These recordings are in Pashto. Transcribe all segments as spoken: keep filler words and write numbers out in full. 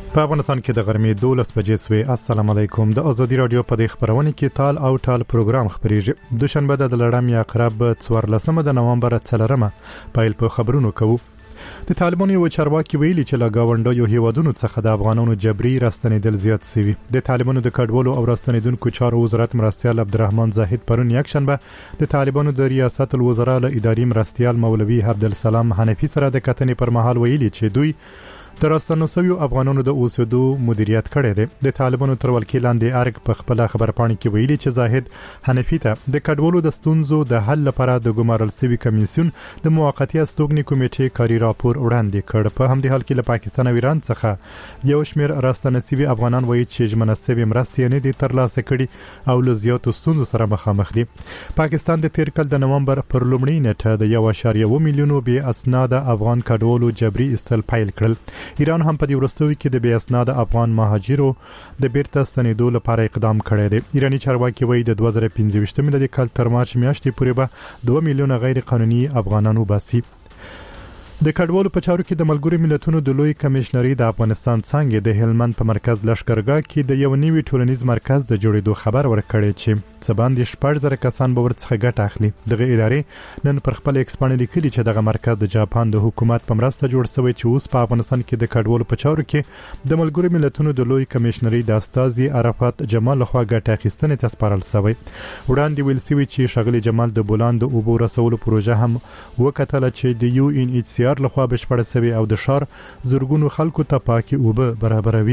په افغانستان کې د غرمې دولس بجې سوې. السلام علیکم. د ازادي رادیو په دې خبرونه کې تال او ټال پروګرام خبريږي. دوشنبه د لړم یا قرب څوارلسمه د نومبر څلورمه پایل په خبرونو کوو. د طالبانو یو چارواکي ویلي چې لا گاونډیو هیوادونو څخه د افغانانو جبري راستنیدل زیات سوي. د طالبانو د کډوالو او راستنیدونکو چارو وزارت مرستيال عبدالرحمن زاهد پرون یک شنبه د طالبانو د ریاست الوزرا له اداري مرستيال مولوي عبدالسلام حنفي سره د کتنې پر مهال ویلي چې دوی د راستنو سویو افغانانو د اوسېدو مدیریت کړی دی. د طالبانو تر ولکې لاندې ارګ په خپل خبرپاڼه کې ویلي چې زاهد حنفي ته د کډوالو د ستونزو د حل لپاره د ګمارل سوي کمیسیون د موقتی استوګنې کمیټې کاري راپور وړاندې کړ. په همدې حال کې له پاکستان او ایران څخه یو شمېر راستنه سوي افغانان وایي چې ژمنه سوي مرستې نه دي ترلاسه کړي او له زیاتو ستونزو سره مخامخ دي. پاکستان د تیر کال د نومبر پر لومړۍ نیټه د یو اعشاریه اووه میلیونو بې اسناده افغان کډوالو جبري استل پیل کړل. ایران هم په دې وروستیو کې د بې اسناده افغان مهاجرو د بیرته ستنېدو لپاره اقدام کړی دی. ایرانی چارواکي وایي د دوه زره پنځه ویشت د کال تر مارچ میاشتې پورې به دوه میلیونه غیر قانوني افغانانو باسي. د کډوالو په چارو کې د ملګرو ملتونو د لوی کمشنري د افغانستان څنګه د هلمند په مرکز لشکرګاه کې د یو نوي ټولنیز مرکز د جوړېدو خبر ورکړی چې سباند شپږ زره کسان به ورڅخه ګټه اخلي. دغه ادارې نن پر خپل ایکس باندې لیکلي چې دغه مرکز د جاپان د حکومت په مرسته جوړ شوی چې اوس په افغانستان کې د کډوالو په چارو کې د ملګرو ملتونو د لوی کمشنري د استاذي عرفات جمال لخوا ګټه اخیستنې ته سپارل شوی. وړاندې ویل شوی چې شغلي جمال د بولان د اوبو رسولو پروژه هم وکټل چې د یو ان ایچ سی آر لخوا بشپړ شوی او د شار زرګونو خلکو ته پاکي اوبه برابروي.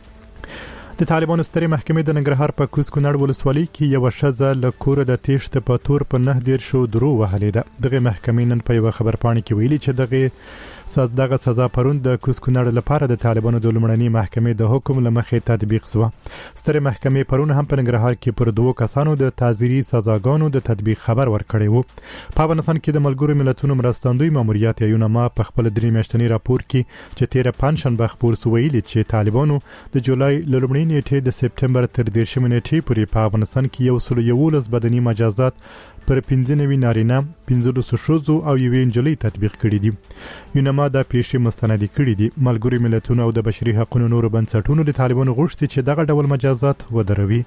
د طالبانو سترې محکمې د ننګرهار په کوز کونړ ولسوالۍ کې یو شذ له کور د تیښت په تور په نه دیر شو درو وهلې ده. دغه محکمې نن په یو خبرپاڼه کې ویلي چې دغه دغه سزا پرون د کوز کونړ لپاره د طالبانو د لومړنۍ محکمې د حکم لمخې تطبیق شو. سترې محکمې پرون هم په ننګرهار کې پر دوه کسانو د تعزیري سزاګانو د تطبیق خبر ورکړی وو. په افغانستان کې د ملګرو ملتونو مرستندوی ماموریت یونما په خپل درې میاشتنی راپور کې چې تیر پنځشنبه خبر سو ویلي چې طالبانو د جولای لومړۍ نیټې د سپتمبر تر دیرشمې نیټې پورې په افغانستان کې یو سل یولس بدني مجازات پر پنځه نوي نارینه پنځلس ښځو او یوې نجلۍ تطبیق کړي دي. یونما دا پیښې مستندې کړي دي. ملګرو ملتونو او د بشري حقوقو نورو بنسټونو د طالبانو غوښتي چې دغه ډول مجازات ودروي.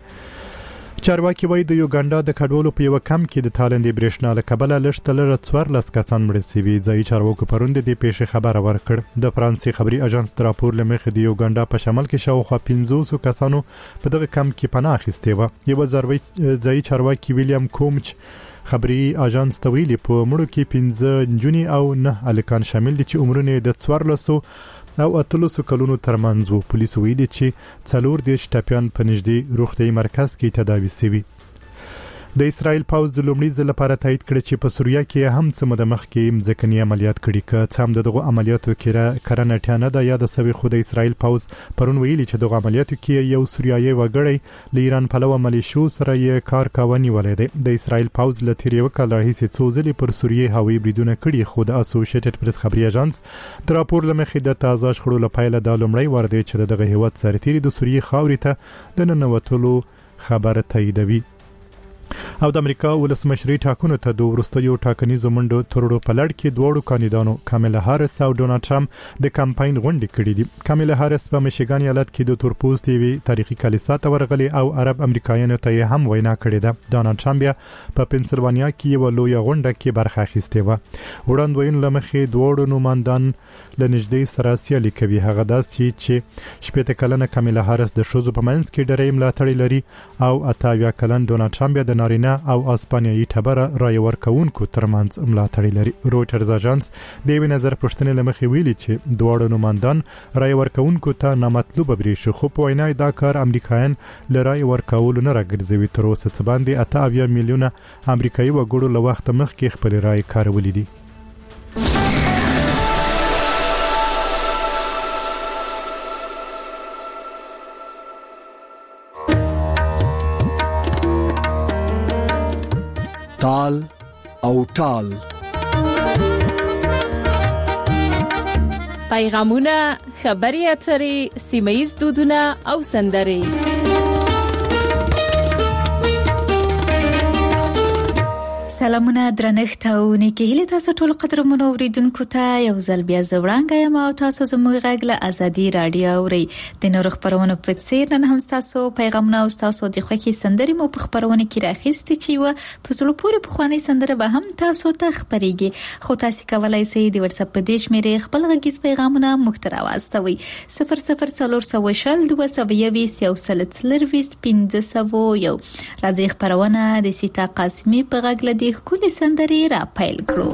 چارواکي وایي د یوګاندا د کډوالو په یو کم کې د تالندې برېښنا له کبله لږترلږه څوارلس کسان مړه شوي. ځایي چارواکو پرون د دې پیښې خبره ورکړ. د فرانسې خبري اژانس د راپور له مخې د یوګاندا په شمال کې شاوخوا پنځوس کسانو په دغه کم کې پناه اخیستې وه. یو ځایي چارواکي ویلیام کومچ خبري اژانس ته ویلي په مړو کې پنځه نجونې او نه الکان شامل دي چې عمرونه د څوارلسو او اتلسو کلونو ترمنځ وو. پولیس ویلي چې څلور دېرش ټپیان په نږدې روغتیايي مرکز کې تداوي شوي. د اسرائیل پوځ د لومړي ځل لپاره تایید کړ چې په سوریه کې هم څه مده مخکې ځمکني عملیات کړي. که څه هم دغه عملیاتو کې کرنه ټانه ده یا د سوي خو د اسرائیل پوځ پرون ویلي چې دغه عملیاتو کې یو سوریایي وګړی له ایران پلوه ملیشو سره یې کار کاوه نیولې ده. د اسرائیل پوځ له تیر یو کال راهیسې څو ځلې پر سوریه هوایي بریدونه کړي خو د اسوسییټډ پریس خبري اژانس د راپور لمخې د تازه شخړو لپاره د لومړی ور دی چې دغه هیواد سرتیري د سوریه خاورې ته د ننوتلو خبر تاییدوي. او د امریکا ولسمشري ټاکنو ته د وروستیو ټاکنیزو منډو ترړو په لړ کې دوړو کاندیدانو کاملا هارس او ډونالد ټرمپ د کمپاین غونډې کړې دي. کاملا هارس په میشیګان ایالت کې د تورپوستي وی تاریخي کلیسا ته ورغلي او عرب امریکایانو ته هم وینا کړې ده. ډونالد ټرمپ په پنسلوانیا کې یو لوی غونډه کې برخه اخیستې و. وړاندوین لمخې دوړو نوماندان لنږدې سره سیالي کوي. هغه داسې چې شپږ کلنه کاملا هارس د شوزو په منځ کې ډېرې ملاتړي لري او اتاویا کلن ډونالد ټرمپ د نارینه او اسپانیایي ټبره رای ورکوونکو ترمنځ ملاتړي لري. رويټرز اژانس د یو نظر پوښتنې لمخې ویلي چې دواړو نوماندان رای ورکوونکو ته نامطلوب بریښي خو په وینا دا کار امریکایان له رای ورکولو نه راګرځوي. تر اوسه څه باندې اته اویا میلیونه امریکایي وګړو له وخت مخکې خپل رای کارولې دي. تال او ټال پیغامونه، خبري اترې، سیمه‌ییز دودونه او سندرې. سلامونه درنښت او نیکی هیله تاسو ټول قدرمنو اوریدونکو ته یو ځل بیا زوړانګه یم او تاسو زموږ غږ له ازادي رادیو اوري د نور خبرونو په څیر نن هم تاسو پیغامونه او تاسو د خوښي سندري مو په خبرونه کې راخېستي چې و په زړه پورې په خواني سندره به هم تاسو ته خبريږي خو تاسو کولای شئ د واتس اپ په دیش مې خپل غږیز پیغامونه مختره واستوي صفر صفر څلور سوه شل دوه سوه یویشت یو سل څلرويشت پنځه سوه یو راځي خبرونه د سیتا قاسمی په غږ له دې ښکلې سندرې را پیل کړو.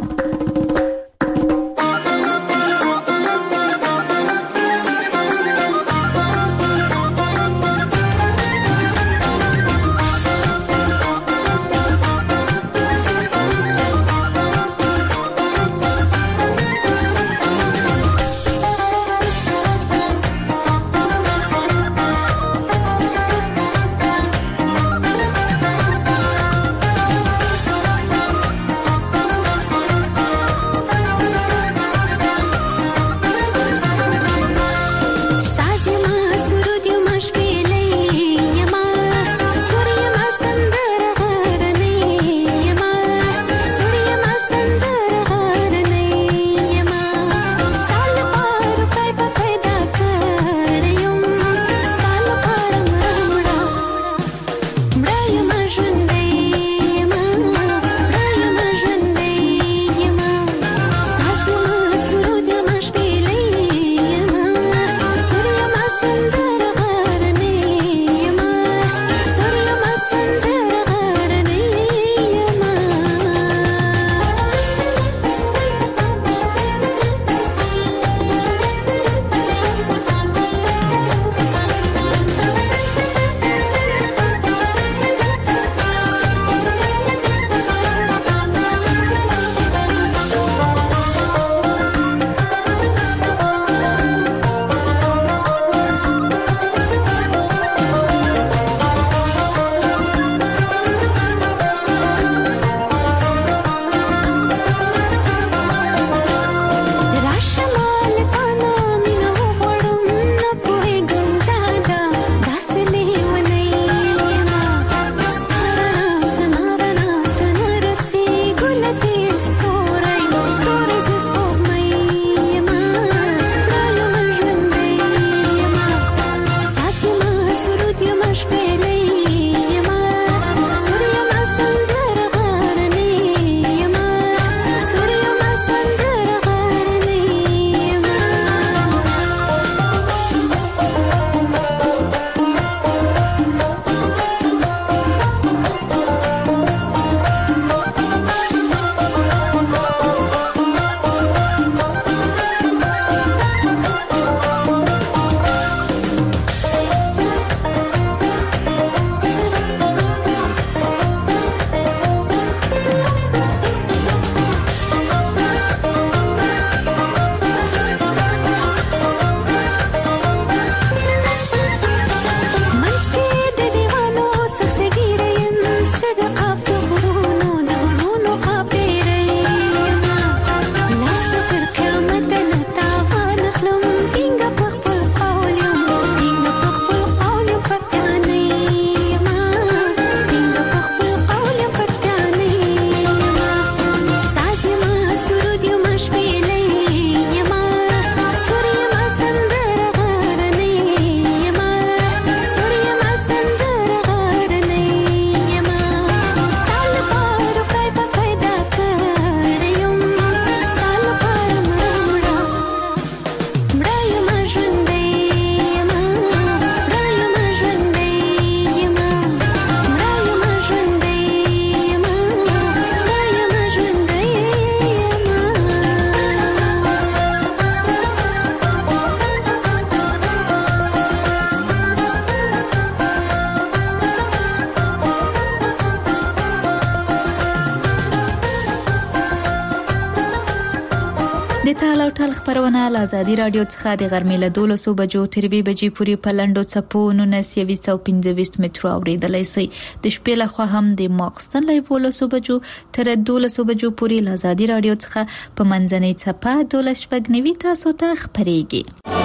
د تال او ټال خبرونه له ازادي رادیو څخه د غرمې له دولسو بجو تر دوه بجې پورې په لنډو څپو نولس یویشت او پنځه مترو اوریدلای شئ. د شپې له خوا هم د ماخستن له دولسو بجو تر دولسو بجو پورې له ازادي رادیو څخه په منځنۍ څپه دولس شپږ نوي تاسو ته خبرېږي.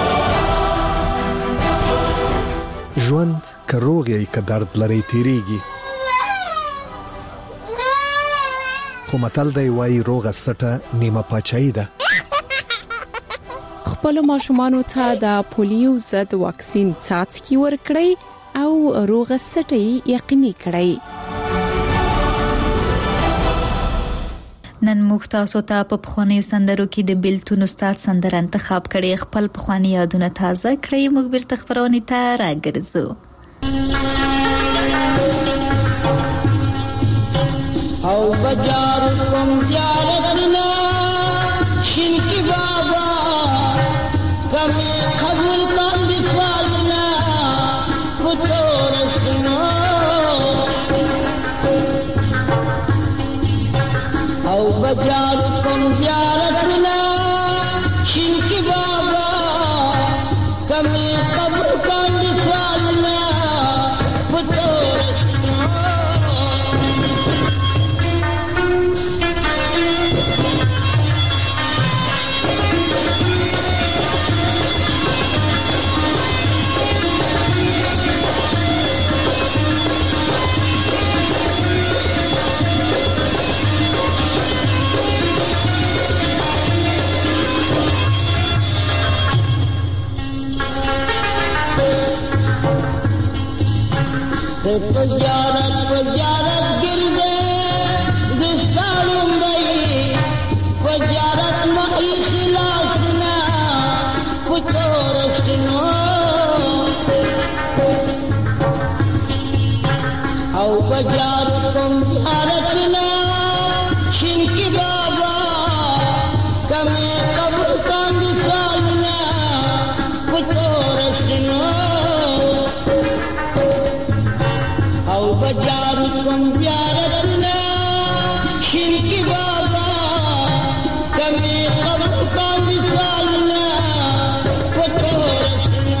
ژوند که روغ یې که درد لري تیریږي. خو متل دی وای روغه سټه نیمه پاچاهي ده. خپل ماشومان ته د پولیو ضد واکسین څاڅکي ورکړئ او روغه سټي یقیني کړئ. نن موږ تاسو ته په پخوانیو سندرو کې د بیلتون استاد سندره انتخاب کړي. خپل پخوانی یادونه تازه کړئ. موږ بیرته خبرونه ته راګرځو. او بجار کوم زیارتنا شین کی بابا کمی قبول کن دی سوالنا پتورسنو او بجار کوم زیارتنا شین کی بابا کمی قبول کن دی سوالنا پتورسنو Pajarat pajarat girde disalum bayi pajarat ma ikhlasna putorasno au pajarat kum jaratna shinki baba kame qabul kan disalna putorasno बजारू तुम प्यारना शिरकी बाबा कमी कब्र का दिसालना पतोरसना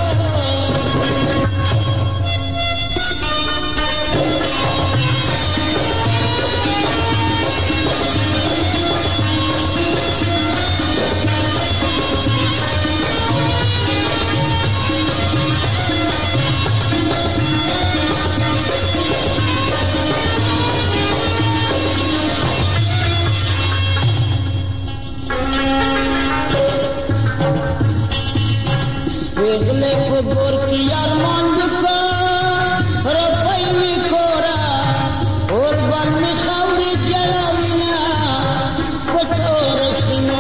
वेगले फुटबोर की अरमान दुका रफाई में कोरा और बन में खावरी जलाविना पतोरसनो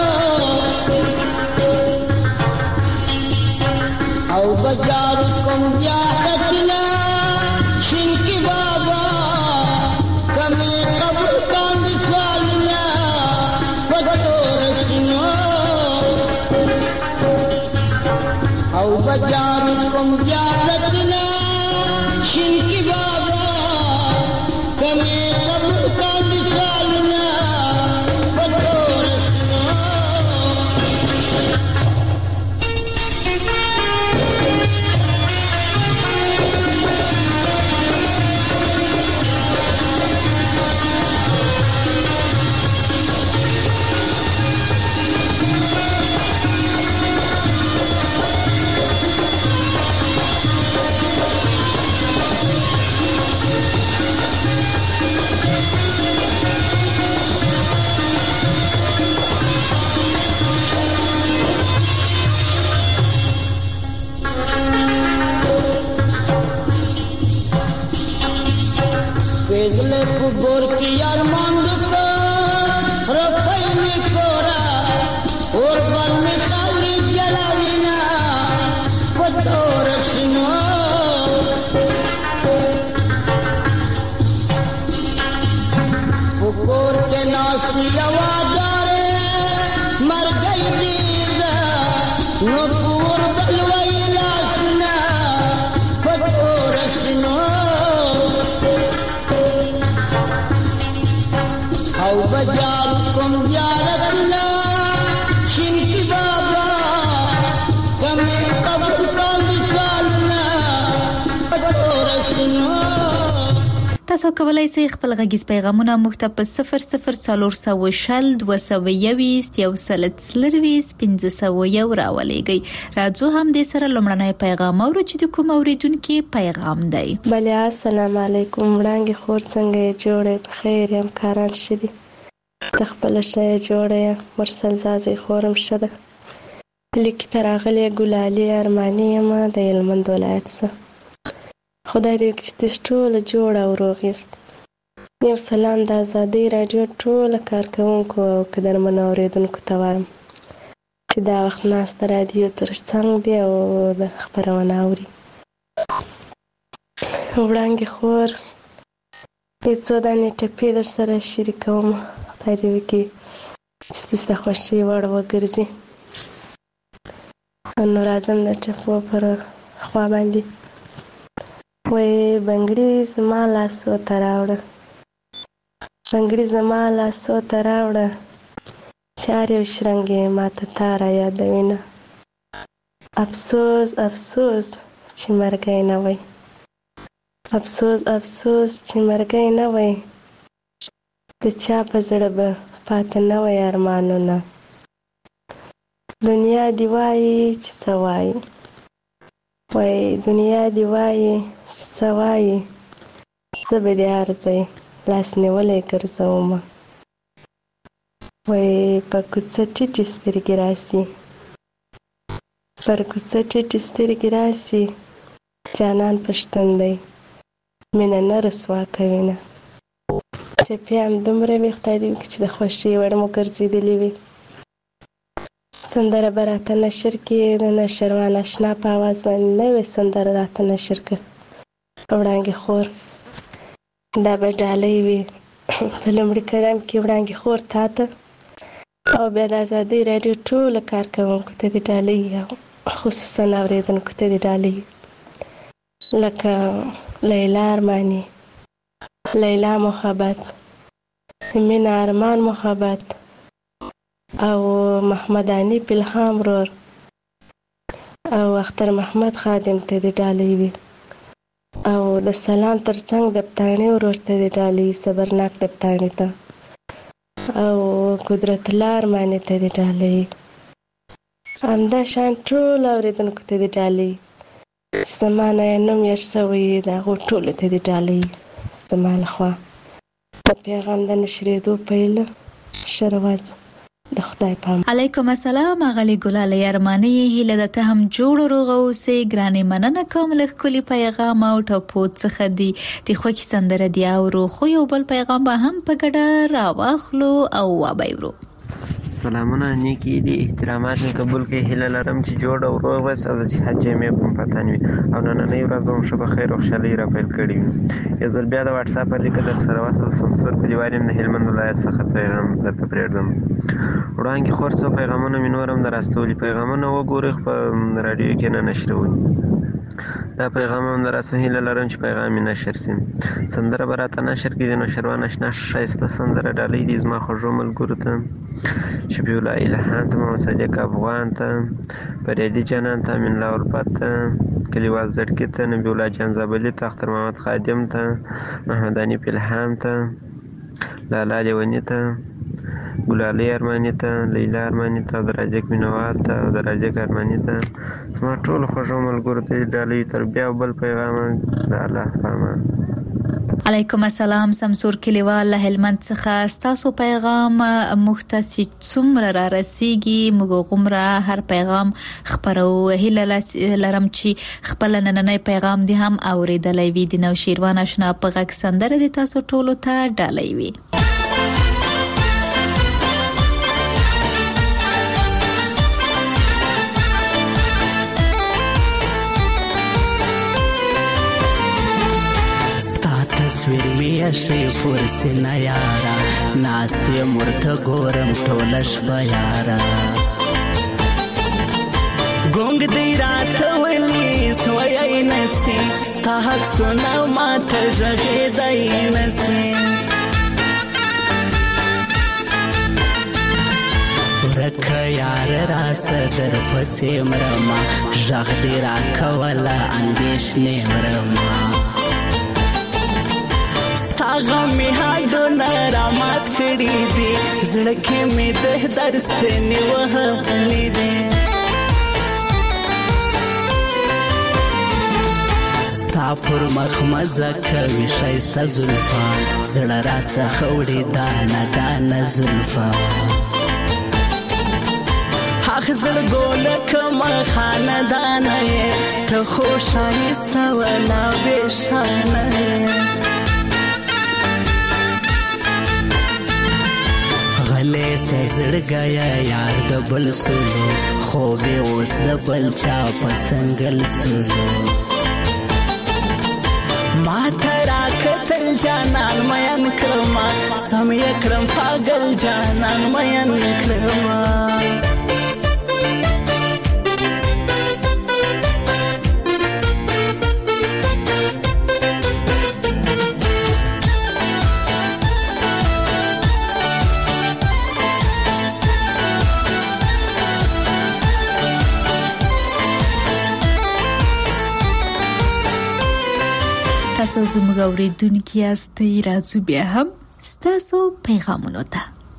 औ बाजार कम जारतना शिनकी बाबा कमी कब्र कांद स्वालना पतोरसनो او بجار کوم جارتنا شینکی بابا کمی قبر کا مثالنا پتورسنا वेगले फुटबोर की अरमान दुका रफाई में कोरा और बल में खावरी जलाविना पतोरसनो फुकोर के नास्ती आवाजारे मर गई दीदा नूपुर बलवाई लासना पतोरसनो او بجار کوم زیارتنا شینکی بابا کمی قبر کا دسالنا پتورسنو. تاسو تاسو کولای شئ خپل غږیز پیغامونه موږ ته په صفر صفر څلور سوه شل دوه سوه یویشت یو سل څلرویشت پنځه سوه یو راولېږئ. راځو هم دې سره لومړنی پیغام اورو چې د کوم اوریدونکي پیغام دی. بله السلام علیکم. وړانګې خور څنګه یې جوړې؟ بخیر یم، کاران ښه دي؟ ته خپله ښه یې جوړه یې؟ مرسل زازۍ خورم ښه ده. لیکې ته راغلې ګلالي ارماني یم د هلمند ولایت څخه. خدای دې وکړي چې تاسو ټوله جوړ او روغ یاست. یو سلام د ازادۍ راډیو ټوله کارکوونکو او قدرمنو اورېدونکو ته وایم چې دا وخت ناسته راډیو تر څنګ دی او د خپرونه اوري. وړانګې خور یو څو دانې ټپې در سره شریکوم. خدای دې وکړي چې ستاسو د خوښۍ وړ وګرځي. نو راځم د ټپو پر خوا باندې. وایي بنګړي زما لاسو ته راوړه، بنګړي زما لاسو ته راوړه، چار یو شرنګ یې ماته تا را یادوینه. افسوس افسوس چې مرګی نه وی، افسوس افسوس چې مرګی نه وی، د چا په زړه به پاته نه وی ارمانونه. دنیا دی وایي چې څه وایي، وایي دنیا دی وایي چې څه وایي، زه به د هر ځای لاس نیولی ګرځومه. وایي په کوڅه ټیټې سترګې راسي، پر کوڅه ټیټې سترګې راسي، جانان پښتون دی مینه نه رسوا کوینه. ټپې همدومره وي. خدای دې وکړي چې د خوښۍ وړ مو ګرځېدلې وي. سندره به راته نشر کړي، د نشروان اشنا په اواز باندې نوې سندره راته نشر کړه. وړانګې خور دا به ډالۍ وي په لومړي قدم کې وړانګې خور تا ته او بیا د ازادۍ راډیو ټوله کارکوونکو ته دې ډالۍ او خصوصا اورېدونکو ته دې ډالۍ لکه لیلا ارماني، لیلا محبت، مینا ارمان محبت او محمد عنیف الهام رور او اختر محمد خادم ته دې ډالۍ وي او د سلام ترڅنګ د پتاڼې ورور ته دې ډالۍ، صبرناک د پتاڼې ته او قدرت الله ارماني ته دې ډالۍ. همدا شان ټول اورېدونکو ته دې ډالۍ. زما نه یې نوم هېر شوی، د هغو ټولو ته دې ډالۍ زما لخوا. د پیغام د نشرېدو پیله ښه رواج د خدای پام. علیکم السلام اغلی ګلالۍ ارماني، هیله ده ته هم جوړ روغ اوسې. ګرانې مننه کوم له ښکلي پیغام او ټپو څخه دي د خوښې سندره دي اورو، خو یو بل پیغام به هم په ګډه راواخلو او وبایورو. سلامونه نیکی دي، احترامات مې قبول کړئ. هیله لرم چې جوړ او روغ اوس او د صحت جامې په پتن وي او نننۍ ورځ به مو ښه په خیر او خوشحالۍ را پیل کړې وي. یو ځل بیا د واټساپ په لیکه در سره وصل شم. سور کلیوال یم د هلمند ولایت څخه پیغام درته پرېږدم. وړانګې خور څو پیغامونه مې نور هم در استولي. پیغامونه وګورئ په راډیو کې نه نشروي. دا پیغام هم در راسه هیله لرم چې پیغام یې نشر شي. سندره به راته نشر کړي. د نوشروان اشنا ښایسته سندره ډالۍ دي زما خوږو ملګرو ته، شفیع الله الهام ته، محمد صدیق افغان ته، فریدي جانان ته، امین الله الفت ته، کلیوال زړګي ته، نبی الله جان زابلي ته، اختر محمد خادم ته، محمد عنیف الهام ته، لالا لیوني ته، ګلالۍ ارماني ته، لیلا ارماني ته، د رازق مینوال ته او د رازق ارماني ته، زما ټولو خوږو ملګرو ته ډالۍ. تر بیا بل پیغام د الله په امان. علیکم السلام سمسور کلیوال له هلمند څخه ستاسو پیغام موږ ته چې څومره را رسیږي موږ غومره هر پیغام خپرو. هیله لرم چې خپل نننۍ پیغام دې هم اورېدلی وي. د نوشیروان اشنا په غږ سندره دې تاسو ټولو ته ډالۍ وي. تصویر می شي فرسي نه یارا، ناستې مرته ګورم ټوله شپه یارا. ګونګ دی راته ولی سوی نسی، ستا حق سونه ماته غږېدی نسی. ورکه یار راسه در پسې مرما، غږ دې راکوله اندېښنې مرما. ستاغه می هادونه رامات کړي دي زړه کې می د درستنی وهلې دي ستا پر مخ مزه کوي ښایسته زلفا زړه راڅخه وړي دانه دانه زلفا حق زړګونه کما خاندانه ته خو ښایسته ولا بېشانه غلې سې زړګیا یار د بل سولو خو به اوس د بل چا په سنگل سولو ما ترا کتل جانان مین کرما سم یکرم پاگل جانان مین کرما تاسو زموږ اوریدونکي یاستئ راځو بیا هم ستاسو پیغامونو ته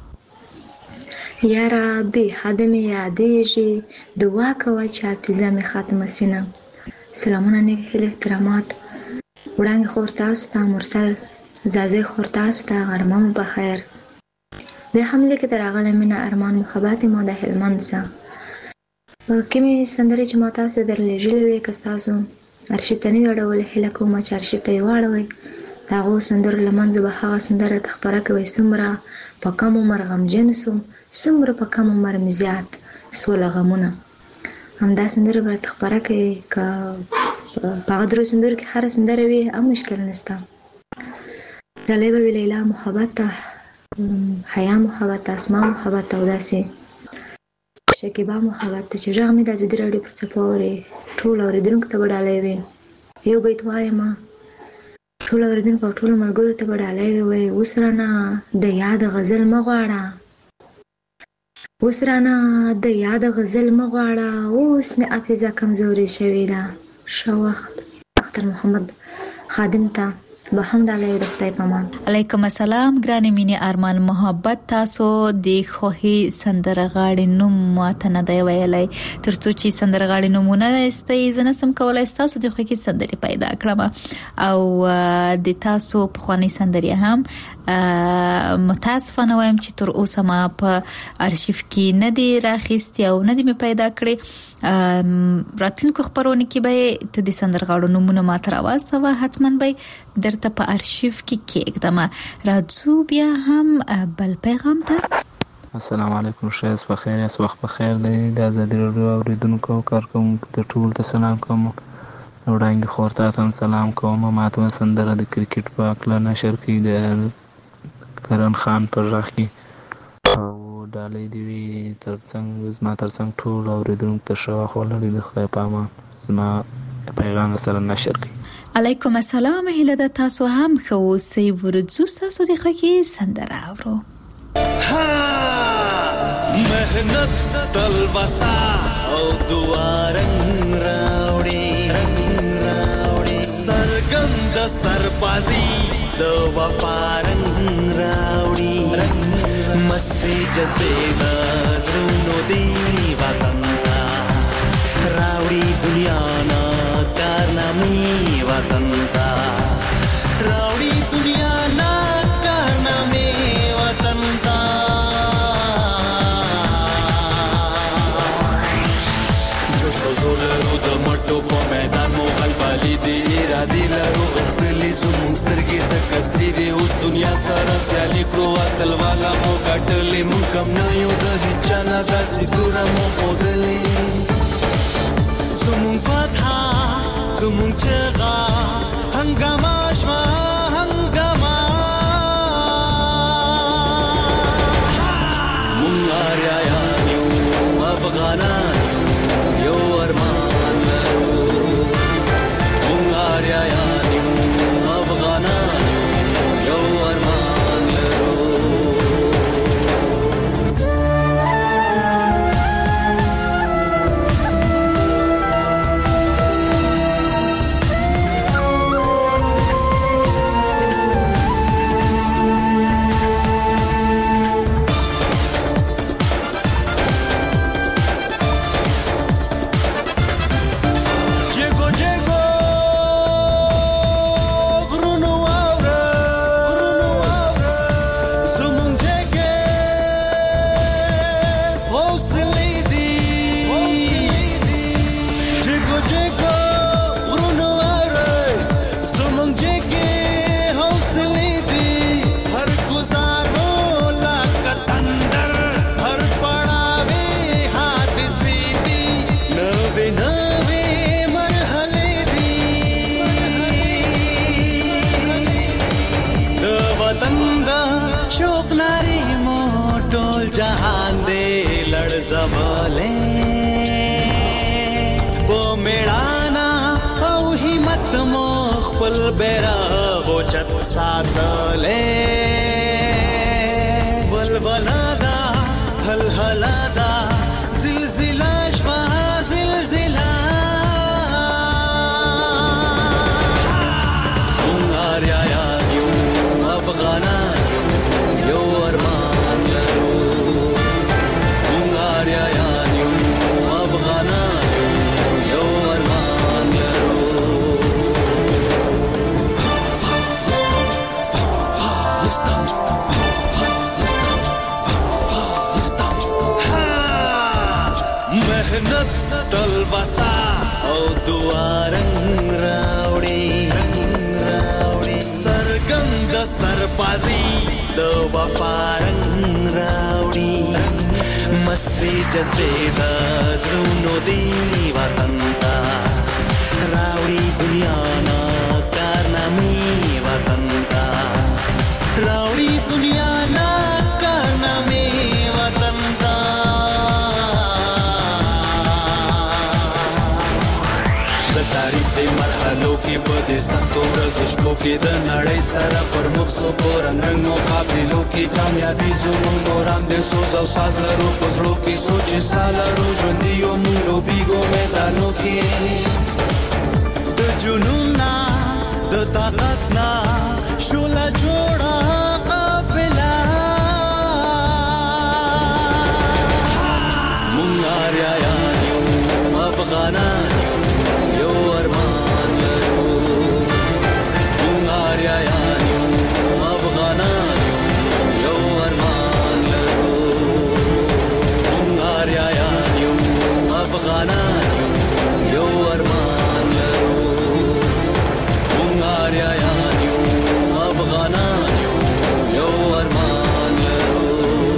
یاره بې حده مې یادېږي دعا کوه چې حافظه مې ختمه سینه سلامونه نیک هیلې احترامات وړانګې خور تاسو ته مرسل زازۍ خور تاسو ته غرمه مو بخیر بیا هم لیکې ته راغلی مینه ارمان محبت مو د هلمند څخه کومې سندرې چې ما تاسو درلیږلې وې که ستاسو ارشیف ته نه وي اړولې هیله کومه چې ارشیف ته یې واړوئ د هغو سندرو له منځه به هغه سندره ته خپره کوئ څومره په کم عمر غمجن سو څومره په کم عمر مې زیات سوله غمونه همدا سندره به راته خپره کوئ که په هغه درو سندرو کې هره سندره وي هم مشکل نشته ډالۍ به وي لیلا محبت ته حیا محبت ته اسما محبت ته او داسې شکیبا محبت ته چې غږ مې د ازادي راډیو پر څپو اوري ټول اوریدونکو ته به ډالۍ وي یو بیت وایم ټول اوریدونکو او ټولو ملګرو ته به ډالۍ وي اوس رانه د یاد غزل مه غواړه اوس رانه د یاد غزل مه غواړه اوس مې حافظه کمزورې شوې ده ښه وخت اختر محمد خادم ته به هم ډالۍ د خدای په امان علیکم السلام ګرانې مینې ارمان محبت تاسو د خوښي سندرغاړي نوم ماته نه دی ویلی ترڅو چې سندرغاړي نومونه وایستئ زه نسم کولی ستاسو د خوښي سندرې پیدا کړم او د تاسو پخوانۍ سندرې هم متاسفانه وایم چې تر اوسه ما په ارشیف کې نه دی راخیستې او نه دی مې پیدا کړې راتلونکو خپرونو کې به ته د سندرغاړو نومونه ماته راواستوه حتما به درته په ارشیف کې کېږدم راځو بیا هم بل پیغام ته السلام علیکم ښایست بخیر یاست وخت بخیر دی د ازادي راډیو اوریدونکو او کارکوونکو ته ټولو ته سلام کوم وړانګې خور ته هم سلام کوم ماته سندره د کرکټ په هکله نشر کړي د کرن خان پر غږ کې او ډالۍ دې وي تر څنګ زما تر څنګ ټول اوریدونکو ته ښه وخت ولري د خدای په امان زما پیغام سره نشر کړي علیکم السلام هیله ده تاسو هم ښه اوسئ ورځو ستاسو د خوښې سندره اورو مهنت تلوسا او دعا رنگ راوړي سرګند سربازي د وفا رنگ راوړي مستي جذبه د زړونو دی وطن ته راوړي دنیا نه کارنامې وطن ته راوړي دنیا نه کارنامې وطن ته جوش او زور لرو د مټو په میدان مو غلبالي دي ارادې لرو غښتلي زموږ سترګې څکستې دي اوس دنیا سره سیالي کړو اتلواله مو ګټلې موږ کم نه یو د هېچا نه داسې توره مو ښودلې زمون فتحه زمون چغا هنگامه شما هنگامه مون آریایان یو افغانان یو ارمان لرو مون آریایان یو افغانان یو ارمان لرو لړزولې په میړانا او همت مو خپل بیرغ اوچت ساتلې ولولا دا هلهلا دا زلزله شوه زلزله مونږ اریایان یو افغانان یو ارمان لرو مونږ اریایان یو افغانان یو ارمان لرو مهنت تلبسا او دوارنګ راوړي سرګند سربازي د وفارنګ راوړي مستي جذبې د زړونو دی وطن ته راوړي دنیا نه کارنامې وطن ته راوړي دنیا نه کارنامې وطن ته تاریخ د مرحلو کې په دې سختو ورځو شپو کې د نړۍ سره پر مخ سو په رنګ رنګ مقابلو کې کامیابي زموږ نوران د سوز او ساز لرو په زړو کې سوچ سال لرو ژوندي یو موږ لوبېږو میدانو کې د جنون نه د طاقت نه شوله جوړه قافله موږ اریایان یو افغانان یو ارمان لرو مونږ اریایان یو افغانان یو ارمان لرو مونږ اریایان یو افغانان یو ارمان لرو مونږ اریایان یو افغانان یو ارمان لرو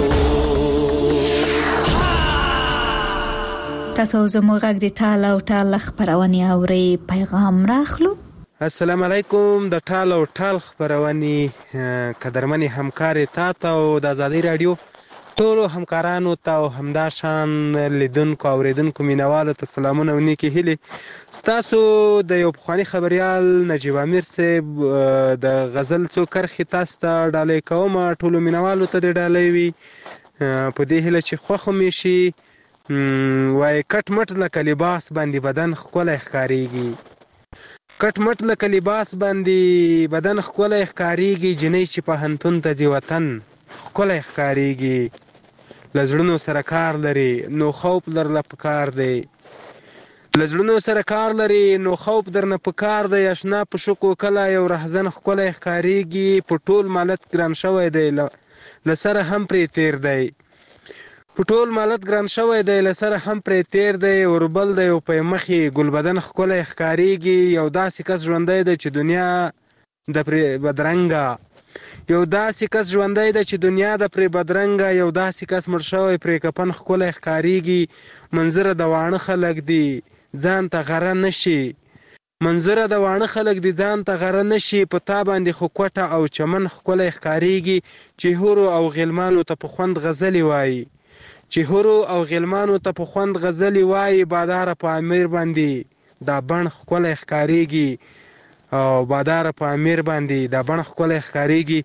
تاسو زموږ غږ د ټال او ټال خبرونه اوري پیغام راخلو. السلام علیکم. د ټال او ټال خبرونه قدرمنې همکاري تاسو او د آزادۍ رادیو ټولو همکارانو ته او همدا شان لیدونکو اوریدونکو مینوالو ته سلامونه او نیکی هیلې. تاسو د یو پخوانی خبريال نجیب امیر صاحب د غزل څو کرښې تاسو ته ډالۍ کوم. ټولو مینوالو ته د ډالۍ وي په دې هیله چې خوښ مې شي. وای کټ مټ لکه لباس باندې بدن ښکلی ښکاریږي کټ مټ لکه لباس باندې بدن ښکلی ښکاریږي جنۍ چې پوهنتون ته ځي وطن ښکلی ښکاریږي له زړونو سره کار لري نو خوف درله پکار دی له زړونو سره کار لري نو خوف درنه پکار دی اشنا په شکو کله یو رهزن ښکلی ښکاریږي په ټول مالت ګران شوی دی له سره هم پرې تیر دی په ټول مالت ګران شوی دی له سره هم پرې تیر دی اوربل دی او په مخې ګلبدن ښکلی ښکاریږي یو داسې کس ژوندی دی چې دنیا د پرې بدرنګه یو داسې کس ژوندی دی چې دنیا د پرې بدرنګه یو داسې کس مړ شوی پرې کفن ښکلی ښکاریږي منظره د واڼه خلک دي ځان ته غره نشي منظره د واڼه خلک دي ځان ته غره نشي په تا باندې خو کوټه او چمن ښکلی ښکاریږي چې هورو او غلمانو ته په خوند غزلې وایي چې هورو او غلمانو ته په خوند غزلې وایي باداره په امیر باندې دا بڼ ښکلی ښکاریږي او باداره په امیر باندې دا بڼ ښکلی ښکاریږي.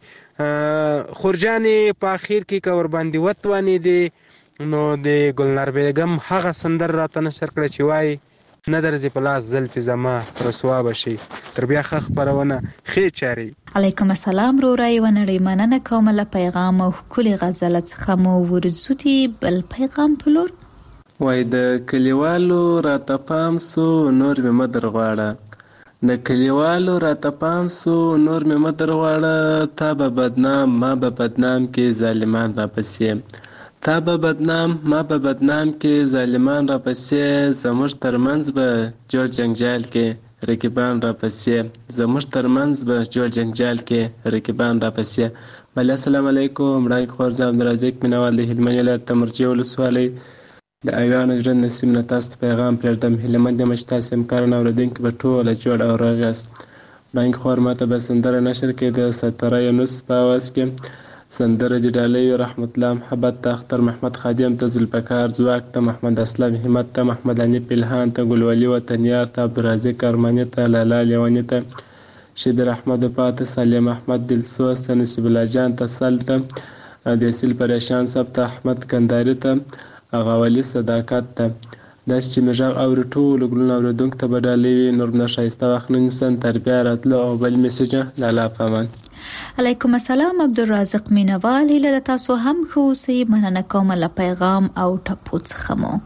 خورجانې په اخر کې که ورباندې وتوانېدې نو د ګلنار بیګم هغه سندر راته نشر کړه چې وایي نه درځي په لاس زلفې زما رسوا به شي. تر بیا ښه خپرونه ښې چارې. علیکم السلام رورا یو نړۍ مننه کوم له پیغام او ښکلې غزله څخه مو ورځو دي بل پیغام په لور. وای د کلیوالو راته پام سو نور مې مه درغواړه د کلیوالو راته پام سو نور مې مه درغواړه تا به بدنام ما به بدنام کې ظالمان راپسې تا به بدنام ما به بدنام کې ظالمان راپسې زموږ ترمنځ به جوړ جنجال کې رقیبان راپسې زموږ ترمنځ به جوړ جنجال کې رقیبان راپسې. بله السلام علیکم. وړاندې خور زه عبدالرزاق مینوال د هلمند ولایت تمرجې ولسوالۍ د ایوان ژوند نسیم نه تاسو ته پیغام پرېږدم. هیلهمند یم چې تاسو همکاران اورېدونکي به ټوله جوړ او روغ یاست. وړاندې خور ماته به سندره نشر کړي د ستاره یونس په اواز کې سندره د ډالۍ رحمت الله محبت ته، اختر محمد خادم ته، ذوالفقار ځواک ته، محمد اسلم همت ته، محمد حنیف الهان ته، ګلولي وطنیار ته، عبدالرازق ارماني ته، لالا لیوني ته، شبیر احمد وفا ته، سالم احمد دلسوز ته، نصیب الله جان ته، سل ته، د اصیل پریشان صاحب ته، احمد کنداري ته، غاولي صداقت ته. داسې چې مې غږ اوري ټولو ګلونو اورېدونکو ته به ډالۍ وي. نور نه ښایسته وخت نه نیسم تر بیا راتلو او بل میسج لالا په امان. علیکم السلام عبدالرازق مینوال، هیله د تاسو هم ښه اوسئ. مننه کوم له پیغام او ټپو څخه مو.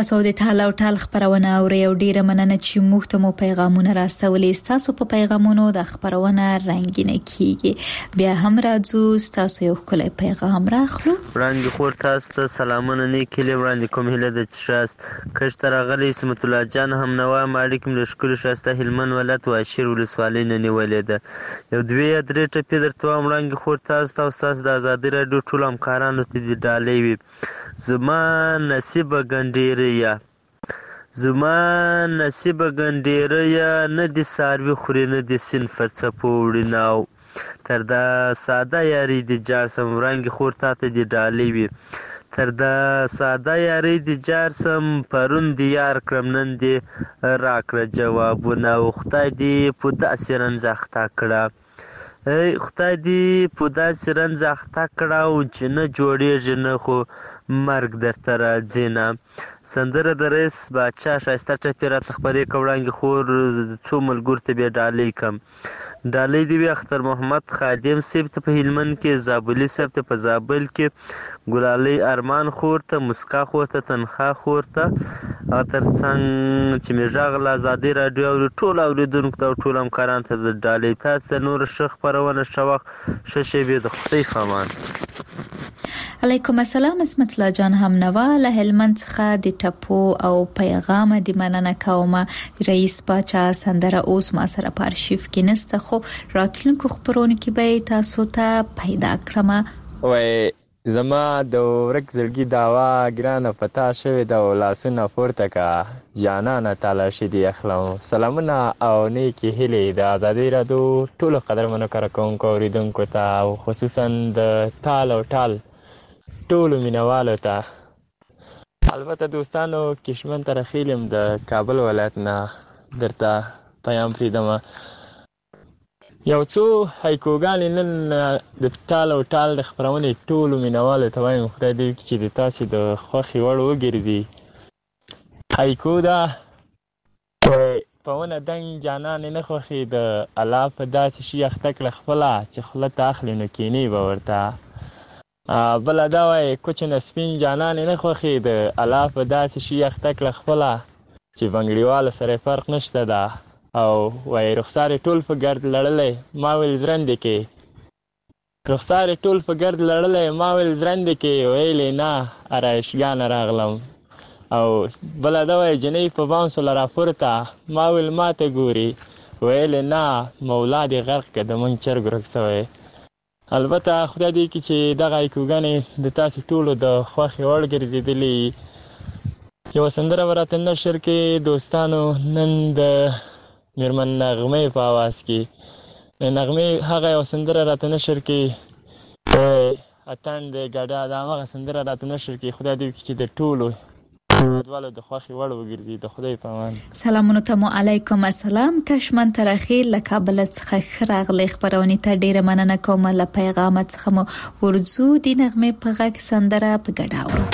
تاسو د ټال او ټال خبرونه اورئ او ډیره مننه چې موږ ته مو پیغامونه راستولې. تاسو په پیغامونو د خبرونه رنگینه کیږي. بیا هم راځو تاسو یو کله پیغام راخلو. وړاندې خور تاسو ته سلامونه نه کلی وړاندې کوم هله د چشاست کښ تر غلي سمت الله جان هم نوا مالکم له شکر شاسته هلمن ولات و اشیر ولسوالۍ نه نیولې ده. یو دوی درې ټپې درته وړاندې خور تاسو ته استاد د آزادی رادیو ټول همکارانو ته د ډالۍ وي. زما نصیب ګنډیریا زما نصیب ګنډیریا نه د ساروي خوري نه د صنفت څپوړي ناو تر دا ساده یاري د جار سم رنګ خور ته د ډالۍ وي. تر دا ساده یاري د جار سم پرون د یار کړم نن دی راکړه جوابونه خدای دې په داسې رنځخته کړه ای خدای دې په داسې رنځخته کړه او چې نه جوړېږي نه خو مرګ درته راځي نه. سندره د رئیس باچا ښایسته ټپې راته خپرې کړه وړاندې خور څو ملګرو ته بیا ډالۍ کړم. ډالۍ دې وي اختر محمد خادم صاحب ته په هلمند کې، زابلي صاحب ته په زابل کې، ګلالۍ ارمان خور ته، مسکا خور ته، تنخوا خور ته، او تر څنګ چې مې غږ له ازادۍ راډیو اوري ټولو اورېدونکو ته او ټولو همکارانو ته د ډالۍ. تاسو ته نوره ښه خپرونه ښه وخت ښه شېبې د خدای په امان. علیکم السلام. اسمت الله جان هم نوا له هلمند څخه د ټپو او پیغام د مننه کوم. رئیس باچا سندره اوس ما سره په ارشیف کې نسته خو راتلونکو خبرونه کې به تاسو ته پیدا کړم. وای زما د ورک زړګي داوا ګرانه پتا شوی د لاسونه پورته کا جانانه تعالی شدي اخلم. سلامونه او نیکی هلي د آزادۍ رادیو ټولو قدرمنو کارکونکو اوریدونکو ته او خصوصا د ټال او ټال ټولو مینوالو ته. البته دوستانو کشمن ترخیلم د کابل ولایت نه درته پیام پریدم. یو څو هایکوګانې نن د ټال او ټال د خپرونې ټولو مینوالو ته وایم خدای دې وکړي چې د تاسې د خوښې وړ وګرځي. هایکو ده په ونه دنګ جانانې نه خوښې د الله په داسې شي اخته کړه خپله چې خوله ته اخلي نو کینې به ورته. بله دا وایي کوچ نه سپین جانانې نه خوښې د الله په داسې شي اخته کړه خپله چې بنګړیوالو سره فرق نشته ده. او وای رخسار ټول په ګرد لړلې ما ویل زرندې کې رخسار ټول په ګرد لړلې ما ویل زرندې کې ویلې نه ارایشګان راغلم. او بل دا وای جنې په بانسو لرا پورته ما ویل ماته ګوري ویلې نه مولا دې غرق کړه د مونږ چرګ ورک سوی. البته خدای دې کې چې دغه ایکوګانې د تاسې ټولو د خوښې وړ ګرځېدلې. یوه سندره به راته نشر کې دوستانو نن د میرمن نغمې په آواز کې نغمې هغه یو سندره راته نشر کې اتن د ګډا د همغه سندره راته نشر کې. خدای دې وکړي چې د ټولو هیوادوالو د خوښې وړ وګرځي. د خدای په امان. سلامونه ته مو علیکم السلام. کشمن ترخیل له کابل څخه ښه راغلی خپرونې ته ډیره مننه کوم. له پیغام څخه مو ورځو د نغمې په غږ سندره په ګډا اورو.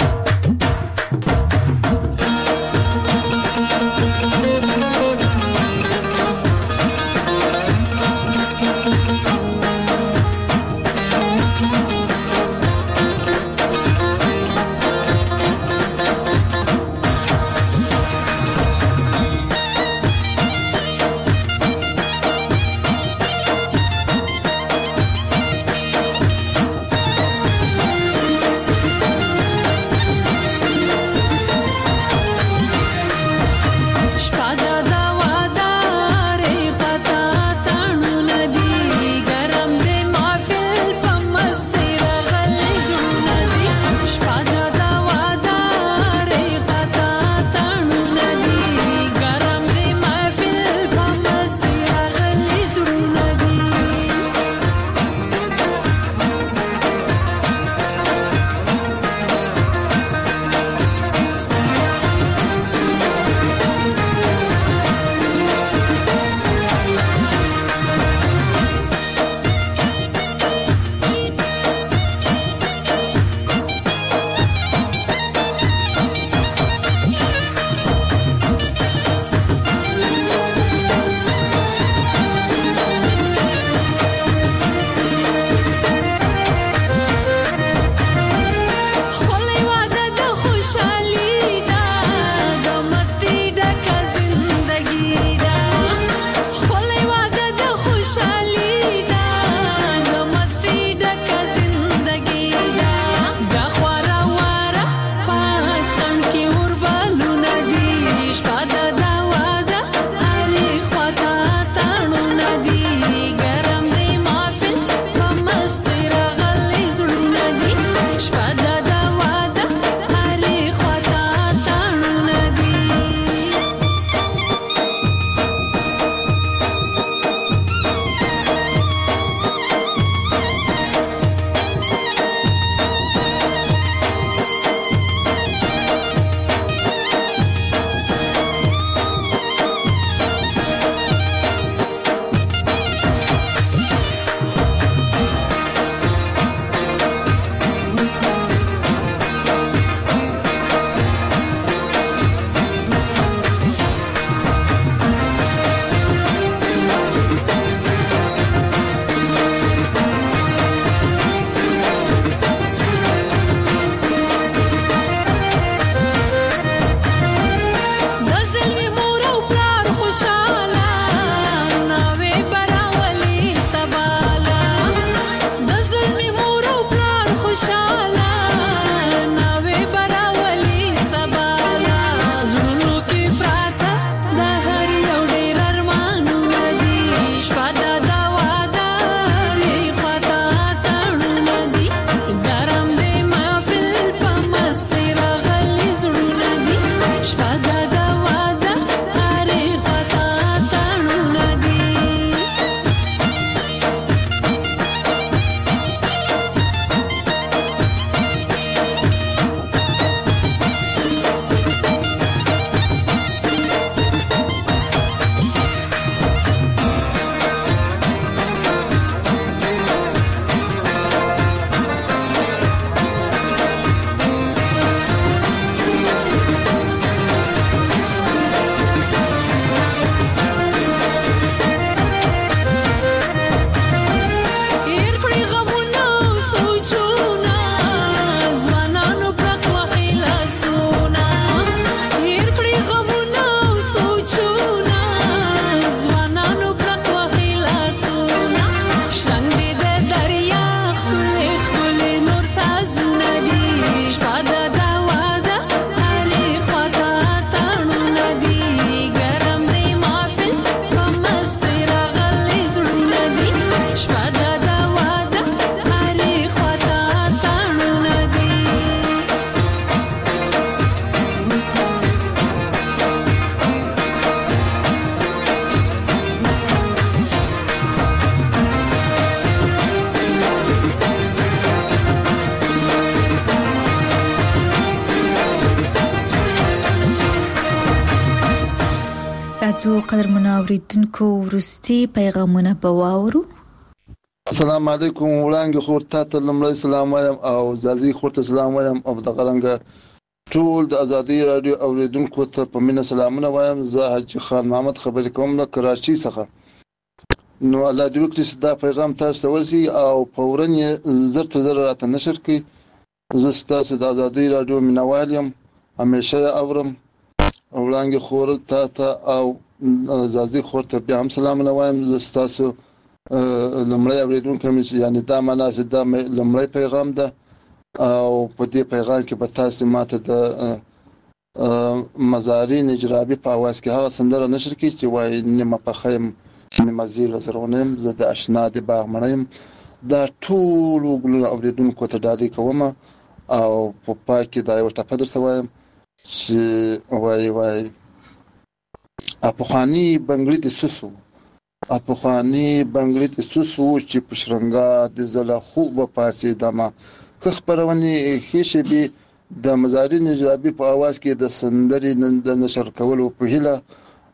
راځو قدرمنو اوریدونکو وروستي پیغامونه به واورو. السلام علیکم وړاندې خور ته لمړی سلام وایم او زازي خور ته سلام وایم او د غرنګ ټول د ازادي رادیو اوریدونکو ته په مینه سلامونه وایم. زه حاجی خان محمد خبرې کوم له کراچۍ څخه. نو الله دې وکړي دا پیغام تاسو ته ورسي او فورا زر تر زر راته نشر کړئ. زه ستاسو د ازادي رادیو مینوال یم، همیشه اورم. وړاندې خور ته ته او زازي خور ته بیا هم سلامونه وایم. زه ستاسو لمړی اوریدونکو مې یعنی دا معنا چې دا لمړی پیغام ده او په دې پیغام کې به تاسو ماته د مزارین اجرابي په اواز کې هغه سندره نشر کړي چې وایي نیمه پخیم نیمه زیره زرغونیم زه د اشنا د باغ مړیم. دا ټول وګړو اوریدونکو ته ډالۍ کوم او په پای کې دا یو ټپه درته وایم چې وایي وایي اپخانی بنگړي د سوسو اپخانی بنگړي د سوسو چې په شرنګا د زله خوب پاسې دمه خبرونه هیڅ به د مزارین اجرابي په اواز کې د سندري د نشر کولو په هیله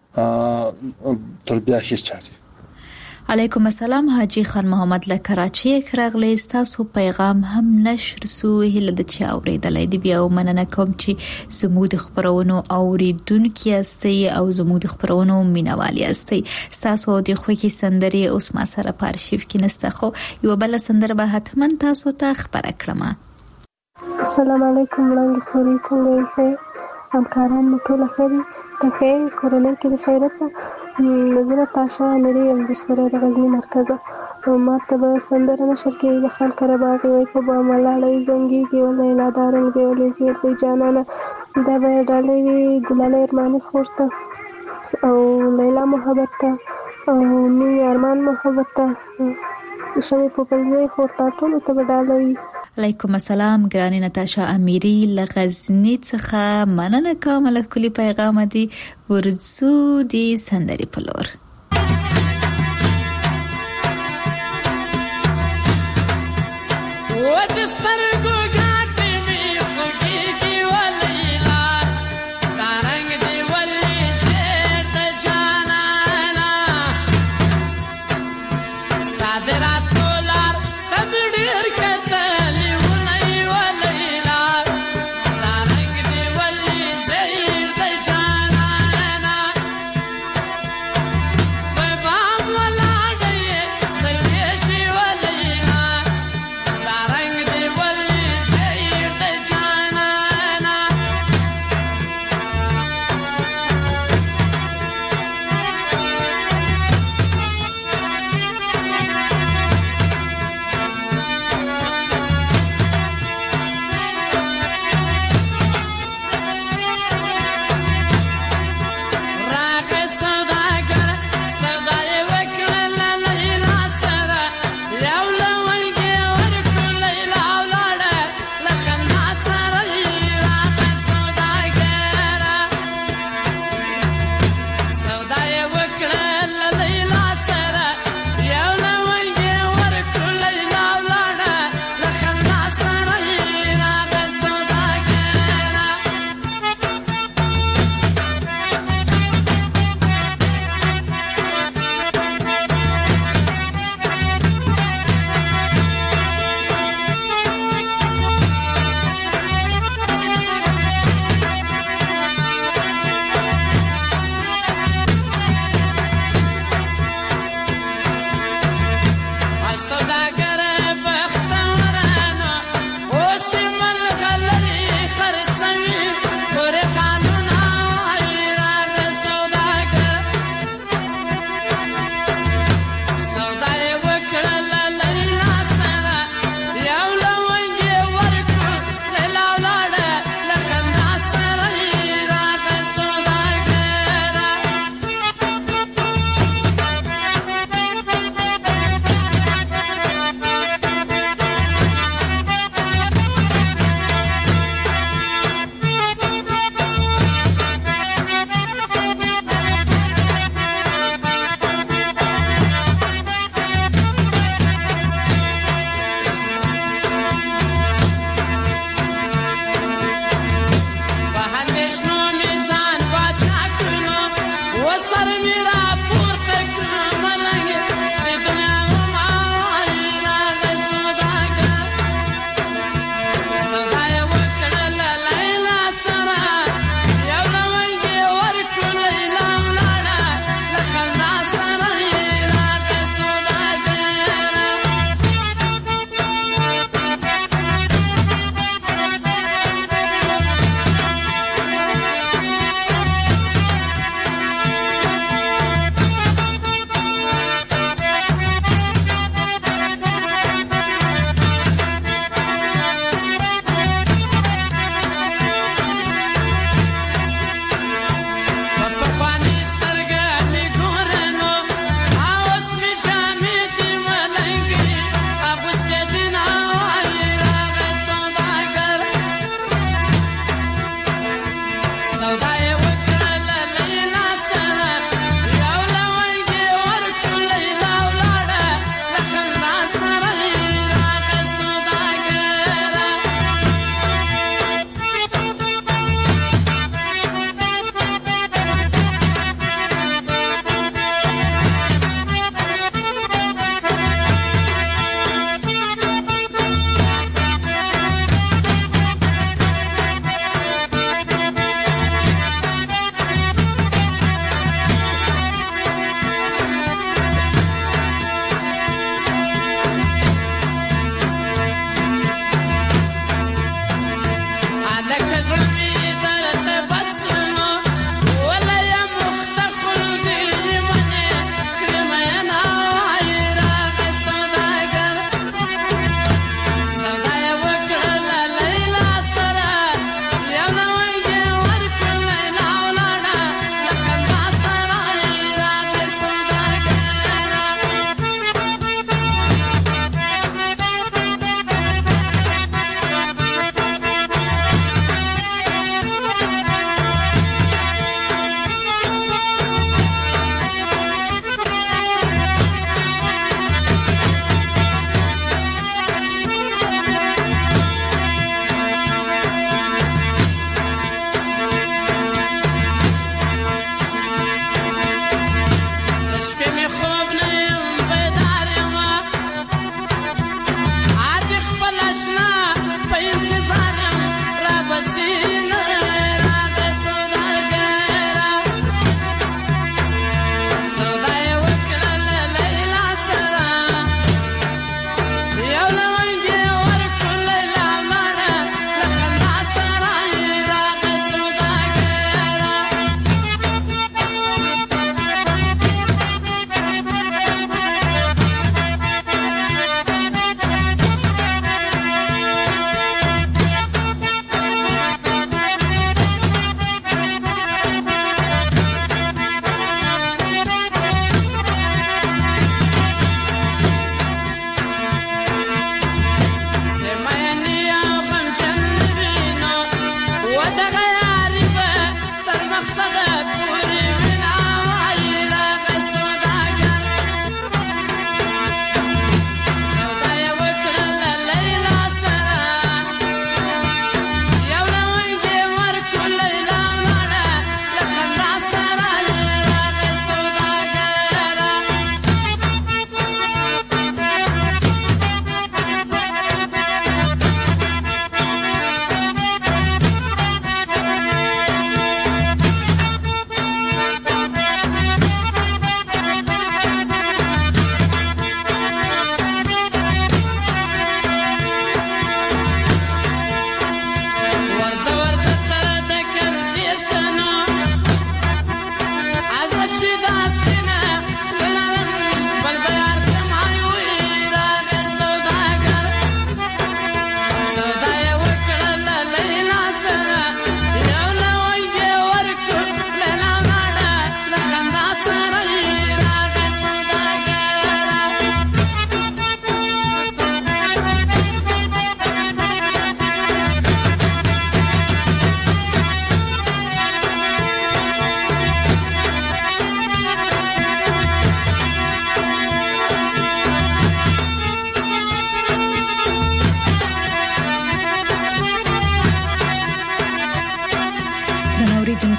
تر بیا هیڅ چاري. علیکم السلام حاجی خان محمد له کراچۍ راغلی. تاسو پیغام هم نشر سو هله د چا اوریدلای دی. بیا ومننه کوم چې زموږ د خبرونو اوریدونکو یاستئ او زموږ د خبرونو مینوال یاستئ. تاسو د خوږی سندري اوس ما سره په ارشیف کې نسته، خو یو بل سندره به حتما تاسو ته خبره کړم. السلام علیکم وړاندې خوري څنګه یې همکاران مو ټول خوري ته خیر کورنۍ کې د خیرته نظر تاشا نری امبرسره د غزنی مرکز او ماته به سندره نشر کې د خان کرباغ وي په با ملاړی زنګي کې ولې لادارن کې ولې زیر دی جانانه دا به ډالې وی ګلاله ارماني خورته او لیلا محبت ته او می ارمان محبت ته شوی په پلځي خورته ټول ته به ډالې. علیکم السلام ګرانی نتاشا امیری لغزنی څخه مننه کوم له کلی پیغام دی ورزو دی سندري پلور.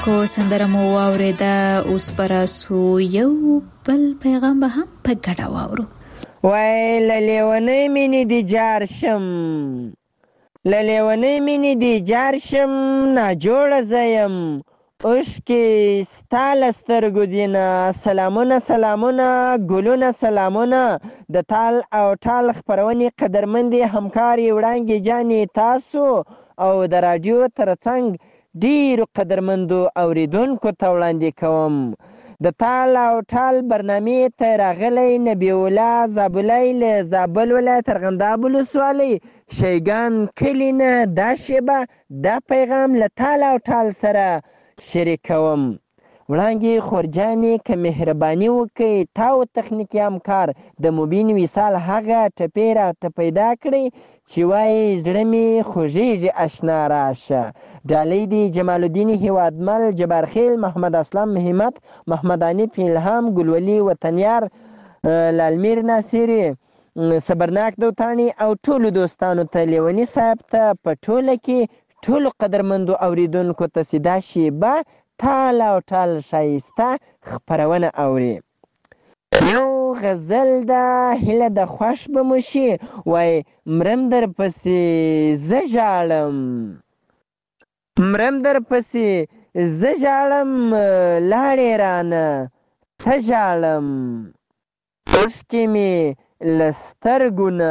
اوریدونکو سندره مو واوریده، اوس براسو یو بل پیغام به هم په ګډه واورو. وای للیونی مینې دی جار شم، للیونی مینې دی جار شم، ناجوړه زیم اوښکې ستا له سترګو دینه. سلامونه سلامونه ګلونه سلامونه د تال او ټال خپرونې قدرمندې همکارې وړانګې جانې تاسو او د راډیو ترڅنګ ډیرو قدرمندو اوریدونکو ته وړاندې کوم. د تال او ټال برنامې ته راغلی نبی الله زابلی له زابل ولایت ارغنداب ولسوالۍ شیګان کلي نه دا شیبه دا پیغام له تال او ټال سره شریکوم. وړانګې خورجانې که مهرباني وکړئ تا او تخنیکي همکار د مبین وصال هغه ټپې راته پیدا کړئ چې وایي زړه مې خوږېږي اشنا راشه. ډالۍ دي جمال الدین هیوادمل، جبارخیل، محمد اسلام همت، محمد انیف الهام، ګلولي وطنیار، لالمیر ناصری، صبرناک دوتانی او ټولو دوستانو ته، لیونی صاحب ته، په ټوله کې ټولو قدرمندو اوریدونکو ته چې دا شیبه ټال او ټال ښایسته خپرونه اوري. یو غزل ده هیله د خوښ به مو شي، وای مرم در پسې زه ژاړم، مرم در پسې زه ژاړم، لاړې رانه ته ژاړم، اوښکې مې له سترګو نه،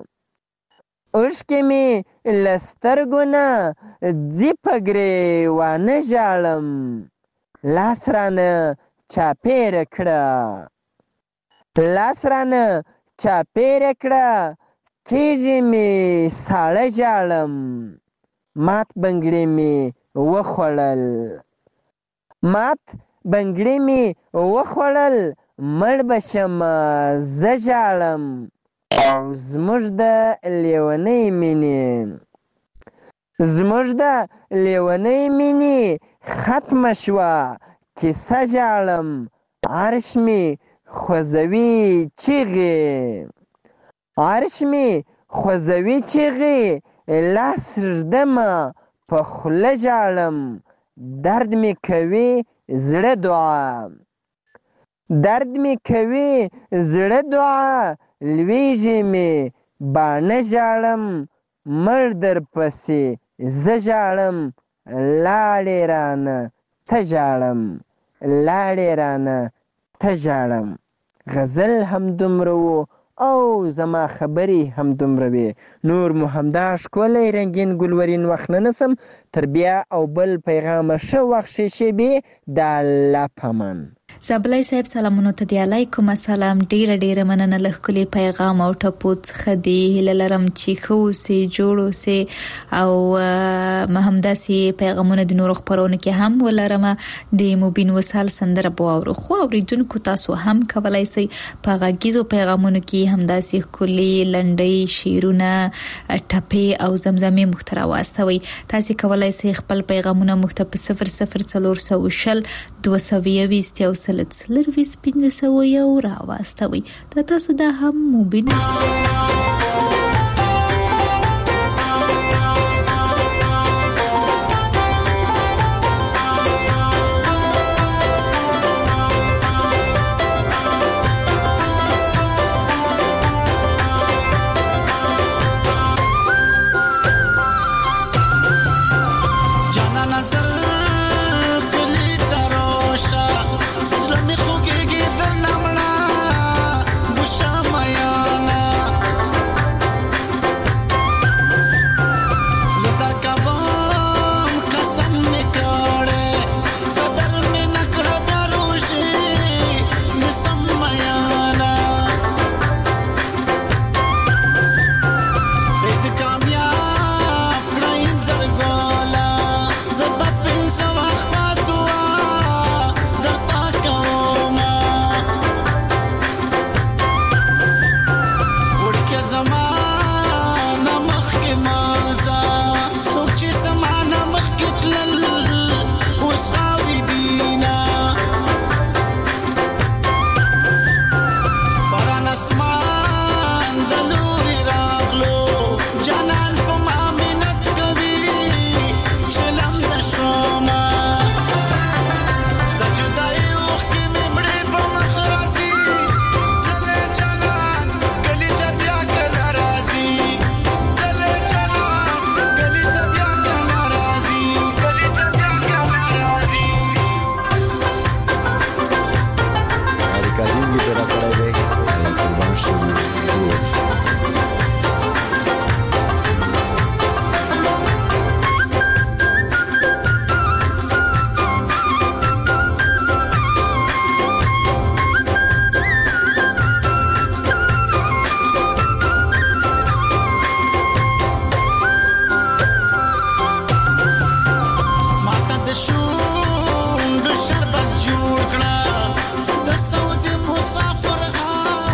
اوښکې مې له سترګو نه ځي په ګریوانه ژاړم، لاس رانه چاپېره کړه، لاس رانه چاپېره کړه، کېږي مې ساړه ژاړم، مات بنګړي مې وخوړل، مات بنګړي مې وخوړل، مړ به شمه زه ژاړم، او زموږ د لیونۍ مینې، زموږ د لیونۍ مینې ختمه شوه کیسه ژاړم، عرش مې خوځوي چیغې، عرش مې خوځوي چیغې، لاس ږدمه په خوله ژاړم، درد مې کوي زړه دعا، درد مې کوي زړه دعا، لویږي مې باڼه ژاړم، مړ در پسې زه ژاړم، لاړې رانه ته ژاړم، لاړې رانه ته ژاړم. غزل هم دومره و او زما خبرې هم دومره وې. نور مو همدا ښکلی رنګین ګلورین وخت نه نسم تر بیا او بل پیغامه ښه وخت ښې شېبې د الله په امان. زابلی صاحب سلامونو ته دی، علیکم السلام. ډیره ډیره مننه له ښکلي پیغام او ټپو څخه دی. هیله لرم چې ښه اوسې، جوړ اوسې او همداسې پیغامونه د نورو خپرونو کې هم ولرم. د مبین وصال سندره به واورو، خو اوریدونکو تاسو هم کولی شئ په غږیزو پیغامونو کې همداسې ښکلي لنډۍ، شعرونه، ټپې او زمزمې موږ ته راواستوئ. تاسې کولی شئ خپل پیغامونه موږ ته په صفر صفر څلور سوه شل دوه سوه یویست یو سل څلرویست پنځه سوه یو راواستوئ. دا تاسو دا هم مبین وصال